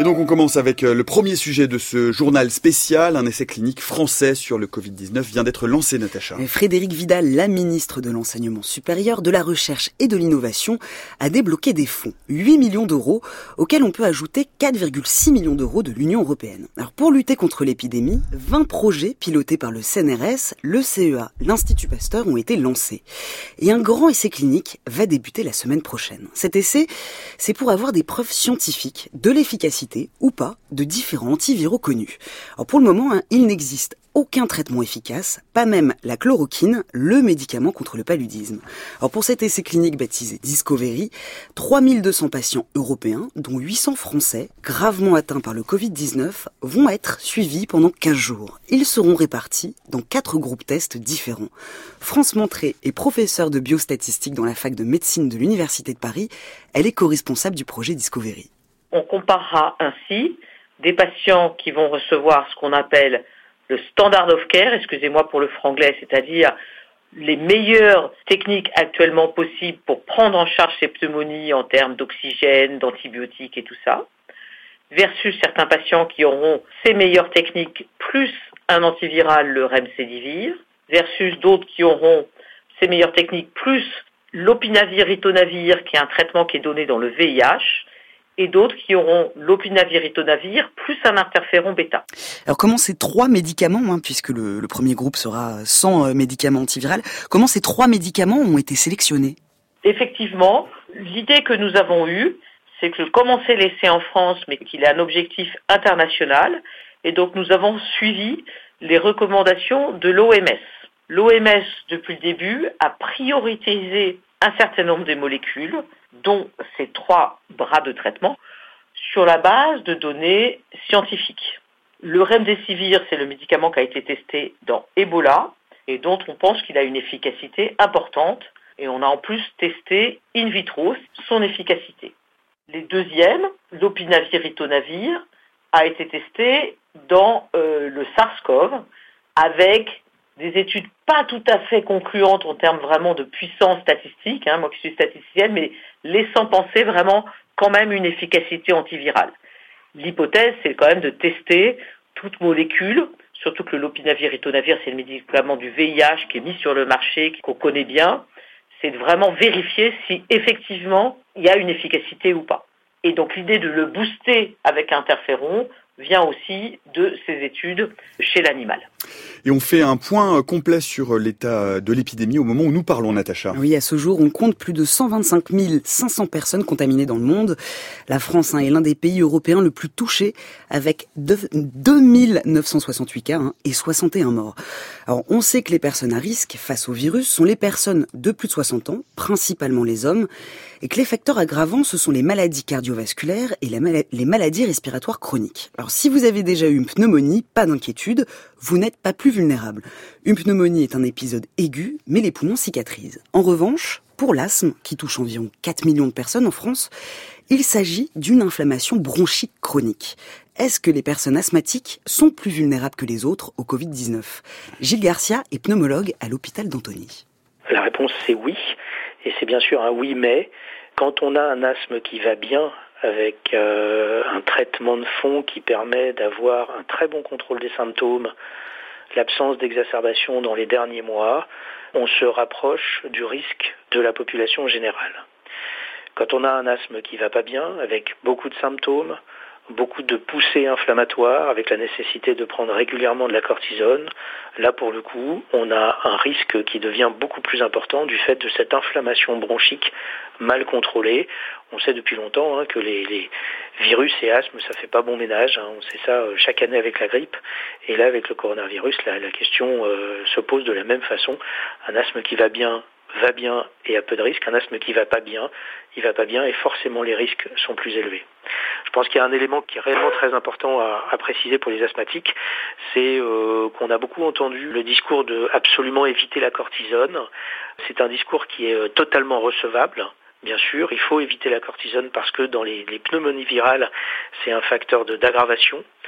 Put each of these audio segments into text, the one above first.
donc on commence avec le premier sujet de ce journal spécial. Un essai clinique français sur le Covid-19 vient d'être lancé, Natacha. Frédérique Vidal, la ministre de l'Enseignement supérieur, de la Recherche et de l'Innovation, a débloqué des fonds, 8 millions d'euros, auxquels on peut ajouter 4,6 millions d'euros de l'Union européenne. Alors pour lutter contre l'épidémie, 20 projets pilotés par le CNRS, le CEA, l'Institut Pasteur ont été lancés. Et un grand essai clinique va débuter la semaine prochaine. Cet essai, c'est pour avoir des preuves scientifiques de l'efficacité ou pas de différents antiviraux connus. Alors pour le moment, il n'existe aucun traitement efficace, pas même la chloroquine, le médicament contre le paludisme. Alors pour cet essai clinique baptisé Discovery, 3200 patients européens, dont 800 français, gravement atteints par le Covid-19, vont être suivis pendant 15 jours. Ils seront répartis dans 4 groupes tests différents. France Montré est professeure de biostatistique dans la fac de médecine de l'Université de Paris. Elle est co-responsable du projet Discovery. On comparera ainsi des patients qui vont recevoir ce qu'on appelle le standard of care, excusez-moi pour le franglais, c'est-à-dire les meilleures techniques actuellement possibles pour prendre en charge ces pneumonies en termes d'oxygène, d'antibiotiques et tout ça, versus certains patients qui auront ces meilleures techniques plus un antiviral, le Remdesivir, versus d'autres qui auront ces meilleures techniques plus l'opinavir-ritonavir, qui est un traitement qui est donné dans le VIH, et d'autres qui auront l'opinavir-ritonavir plus un interféron bêta. Alors comment ces 3 médicaments, puisque le premier groupe sera sans médicaments antiviraux, comment ces 3 médicaments ont été sélectionnés ? Effectivement, l'idée que nous avons eue, c'est que commencer l'essai en France, mais qu'il ait un objectif international, et donc nous avons suivi les recommandations de l'OMS. L'OMS, depuis le début, a prioritisé un certain nombre de molécules, dont ces 3 bras de traitement, sur la base de données scientifiques. Le Remdesivir, c'est le médicament qui a été testé dans Ebola et dont on pense qu'il a une efficacité importante. Et on a en plus testé in vitro son efficacité. Les deuxièmes, l'opinavir-ritonavir, a été testé dans le SARS-CoV avec des études pas tout à fait concluantes en termes vraiment de puissance statistique, moi qui suis statisticienne, mais laissant penser vraiment quand même une efficacité antivirale. L'hypothèse, c'est quand même de tester toute molécule, surtout que le lopinavir-ritonavir, c'est le médicament du VIH qui est mis sur le marché, qu'on connaît bien, c'est de vraiment vérifier si effectivement il y a une efficacité ou pas. Et donc l'idée de le booster avec interféron vient aussi de ces études chez l'animal. Et on fait un point complet sur l'état de l'épidémie au moment où nous parlons, Natacha. Oui, à ce jour, on compte plus de 125 500 personnes contaminées dans le monde. La France est l'un des pays européens le plus touchés, avec 2968 cas et 61 morts. Alors, on sait que les personnes à risque face au virus sont les personnes de plus de 60 ans, principalement les hommes, et que les facteurs aggravants, ce sont les maladies cardiovasculaires et les maladies respiratoires chroniques. Alors, si vous avez déjà eu une pneumonie, pas d'inquiétude, vous n'êtes pas plus vulnérable. Une pneumonie est un épisode aigu, mais les poumons cicatrisent. En revanche, pour l'asthme, qui touche environ 4 millions de personnes en France, il s'agit d'une inflammation bronchique chronique. Est-ce que les personnes asthmatiques sont plus vulnérables que les autres au Covid-19 ? Gilles Garcia est pneumologue à l'hôpital d'Antony. La réponse c'est oui, et c'est bien sûr un oui mais. Quand on a un asthme qui va bien, avec un traitement de fond qui permet d'avoir un très bon contrôle des symptômes, l'absence d'exacerbation dans les derniers mois, on se rapproche du risque de la population générale. Quand on a un asthme qui va pas bien, avec beaucoup de symptômes, beaucoup de poussées inflammatoires, avec la nécessité de prendre régulièrement de la cortisone, là pour le coup, on a un risque qui devient beaucoup plus important du fait de cette inflammation bronchique mal contrôlée. On sait depuis longtemps que les virus et asthme, ça fait pas bon ménage. On sait ça chaque année avec la grippe. Et là, avec le coronavirus, la question se pose de la même façon. Un asthme qui va bien et a peu de risques. Un asthme qui va pas bien, il va pas bien et forcément les risques sont plus élevés. Je pense qu'il y a un élément qui est réellement très important à préciser pour les asthmatiques, c'est qu'on a beaucoup entendu le discours de absolument éviter la cortisone. C'est un discours qui est totalement recevable. Bien sûr, il faut éviter la cortisone parce que dans les pneumonies virales, c'est un facteur d'aggravation.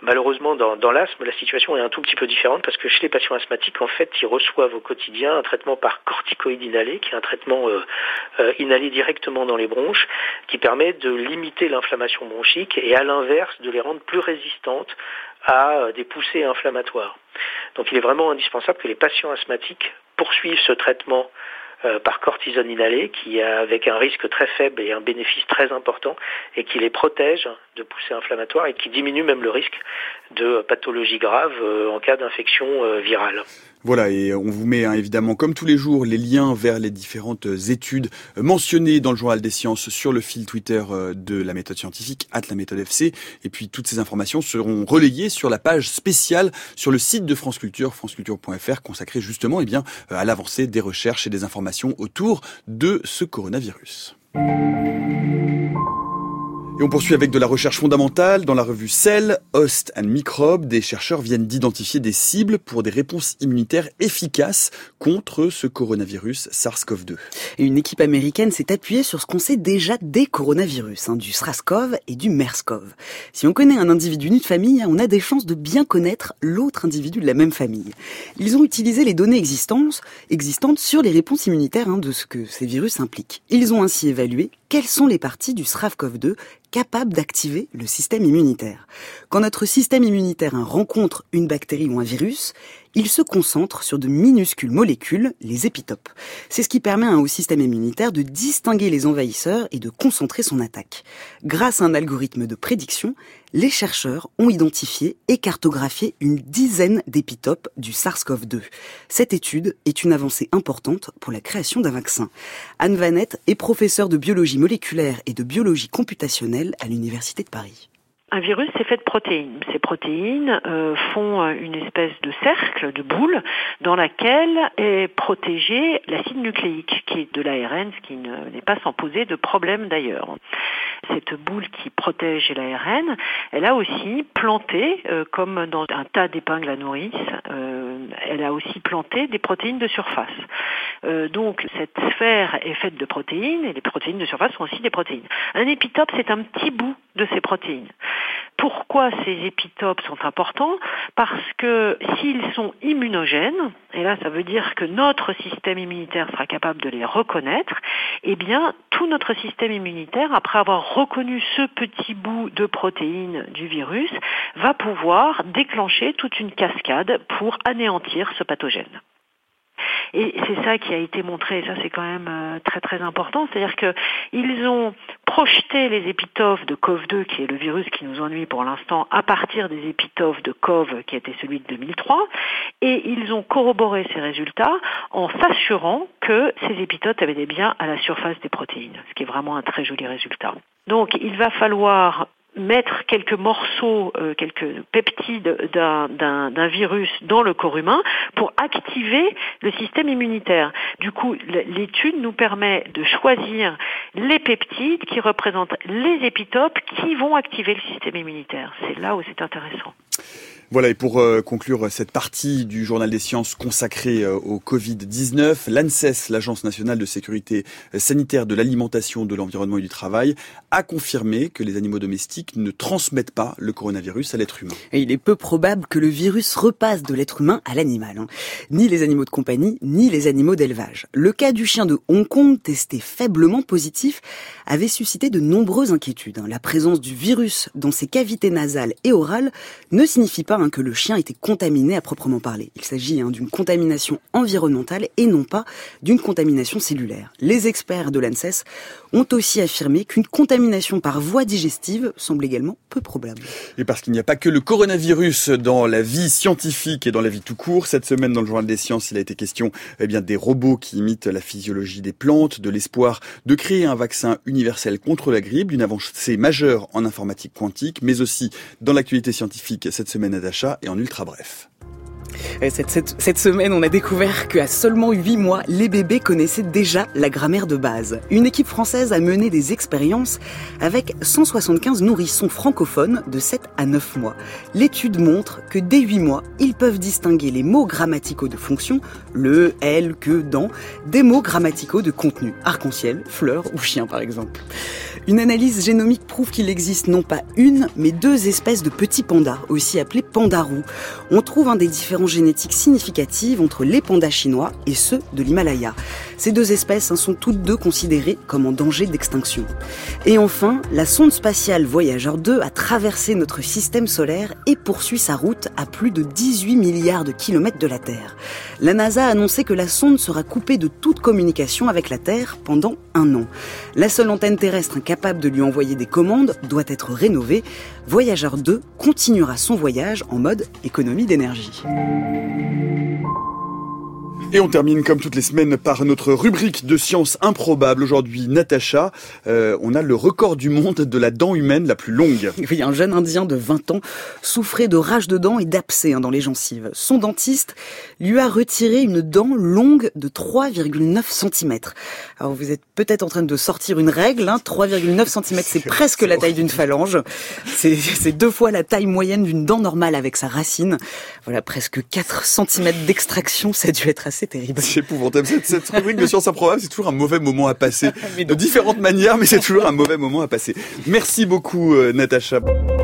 Malheureusement, dans l'asthme, la situation est un tout petit peu différente parce que chez les patients asthmatiques, en fait, ils reçoivent au quotidien un traitement par corticoïde inhalé, qui est un traitement inhalé directement dans les bronches, qui permet de limiter l'inflammation bronchique et à l'inverse de les rendre plus résistantes à des poussées inflammatoires. Donc il est vraiment indispensable que les patients asthmatiques poursuivent ce traitement par cortisone inhalée qui a avec un risque très faible et un bénéfice très important et qui les protège de poussées inflammatoires et qui diminue même le risque de pathologies graves en cas d'infection virale. Voilà, et on vous met évidemment, comme tous les jours, les liens vers les différentes études mentionnées dans le Journal des Sciences sur le fil Twitter de la méthode scientifique, @laméthode_fc. Et puis toutes ces informations seront relayées sur la page spéciale sur le site de France Culture, franceculture.fr, consacrée justement à l'avancée des recherches et des informations autour de ce coronavirus. Et on poursuit avec de la recherche fondamentale. Dans la revue Cell, Host and Microbe, des chercheurs viennent d'identifier des cibles pour des réponses immunitaires efficaces contre ce coronavirus SARS-CoV-2. Et une équipe américaine s'est appuyée sur ce qu'on sait déjà des coronavirus, du SRAS-CoV et du MERS-CoV. Si on connaît un individu d'une famille, on a des chances de bien connaître l'autre individu de la même famille. Ils ont utilisé les données existantes sur les réponses immunitaires de ce que ces virus impliquent. Ils ont ainsi évalué quelles sont les parties du SRAS-CoV-2 capables d'activer le système immunitaire. Quand notre système immunitaire rencontre une bactérie ou un virus, il se concentre sur de minuscules molécules, les épitopes. C'est ce qui permet au système immunitaire de distinguer les envahisseurs et de concentrer son attaque. Grâce à un algorithme de prédiction, les chercheurs ont identifié et cartographié une dizaine d'épitopes du SARS-CoV-2. Cette étude est une avancée importante pour la création d'un vaccin. Anne Vanette est professeure de biologie moléculaire et de biologie computationnelle à l'Université de Paris. Un virus, c'est fait de protéines. Ces protéines font une espèce de cercle, de boule, dans laquelle est protégé l'acide nucléique, qui est de l'ARN, ce qui n'est pas sans poser de problème d'ailleurs. Cette boule qui protège l'ARN, elle a aussi planté, comme dans un tas d'épingles à nourrice, elle a aussi planté des protéines de surface. Donc cette sphère est faite de protéines, et les protéines de surface sont aussi des protéines. Un épitope, c'est un petit bout de ces protéines. Pourquoi ces épitopes sont importants ? Parce que s'ils sont immunogènes, et là ça veut dire que notre système immunitaire sera capable de les reconnaître, eh bien tout notre système immunitaire, après avoir reconnu ce petit bout de protéines du virus, va pouvoir déclencher toute une cascade pour anéantir ce pathogène. Et c'est ça qui a été montré, et ça c'est quand même très très important, c'est-à-dire qu'ils ont projeté les épitopes de CoV-2, qui est le virus qui nous ennuie pour l'instant, à partir des épitopes de CoV, qui était celui de 2003, et ils ont corroboré ces résultats en s'assurant que ces épitopes avaient bien à la surface des protéines, ce qui est vraiment un très joli résultat. Donc il va falloir mettre quelques morceaux, quelques peptides d'un virus dans le corps humain pour activer le système immunitaire. Du coup, l'étude nous permet de choisir les peptides qui représentent les épitopes qui vont activer le système immunitaire. C'est là où c'est intéressant. Voilà, et pour conclure cette partie du Journal des Sciences consacrée au Covid-19, l'ANSES, l'Agence nationale de sécurité sanitaire de l'alimentation, de l'environnement et du travail, a confirmé que les animaux domestiques ne transmettent pas le coronavirus à l'être humain. Et il est peu probable que le virus repasse de l'être humain à l'animal. Ni les animaux de compagnie, ni les animaux d'élevage. Le cas du chien de Hong Kong, testé faiblement positif, avait suscité de nombreuses inquiétudes. La présence du virus dans ses cavités nasales et orales ne signifie pas que le chien était contaminé à proprement parler. Il s'agit d'une contamination environnementale et non pas d'une contamination cellulaire. Les experts de l'ANSES ont aussi affirmé qu'une contamination par voie digestive semble également peu probable. Et parce qu'il n'y a pas que le coronavirus dans la vie scientifique et dans la vie tout court, cette semaine dans le Journal des Sciences, il a été question des robots qui imitent la physiologie des plantes, de l'espoir de créer un vaccin universel contre la grippe, d'une avancée majeure en informatique quantique, mais aussi dans l'actualité scientifique cette semaine à D'achat et en ultra bref. Cette semaine, on a découvert qu'à seulement 8 mois, les bébés connaissaient déjà la grammaire de base. Une équipe française a mené des expériences avec 175 nourrissons francophones de 7 à 9 mois. L'étude montre que dès 8 mois, ils peuvent distinguer les mots grammaticaux de fonction, le, elle, que, dans, des mots grammaticaux de contenu, arc-en-ciel, fleur ou chien par exemple. Une analyse génomique prouve qu'il existe non pas une, mais 2 espèces de petits pandas, aussi appelés pandarous. On trouve des différences génétiques significatives entre les pandas chinois et ceux de l'Himalaya. Ces 2 espèces sont toutes 2 considérées comme en danger d'extinction. Et enfin, la sonde spatiale Voyager 2 a traversé notre système solaire et poursuit sa route à plus de 18 milliards de kilomètres de la Terre. La NASA a annoncé que la sonde sera coupée de toute communication avec la Terre pendant 1 an. La seule antenne terrestre incapable de lui envoyer des commandes doit être rénovée. Voyager 2 continuera son voyage en mode économie d'énergie. Et on termine comme toutes les semaines par notre rubrique de sciences improbables. Aujourd'hui, Natacha, on a le record du monde de la dent humaine la plus longue. Oui, un jeune Indien de 20 ans souffrait de rage de dents et d'abcès dans les gencives. Son dentiste lui a retiré une dent longue de 3,9 cm. Alors vous êtes peut-être en train de sortir une règle, 3,9 cm, c'est presque la taille d'une phalange. C'est 2 fois la taille moyenne d'une dent normale avec sa racine. Voilà, presque 4 cm d'extraction, ça a dû être assez terrible. C'est épouvantable. Cette rubrique de sciences improbables, c'est toujours un mauvais moment à passer. De différentes manières, mais c'est toujours un mauvais moment à passer. Merci beaucoup, Natacha.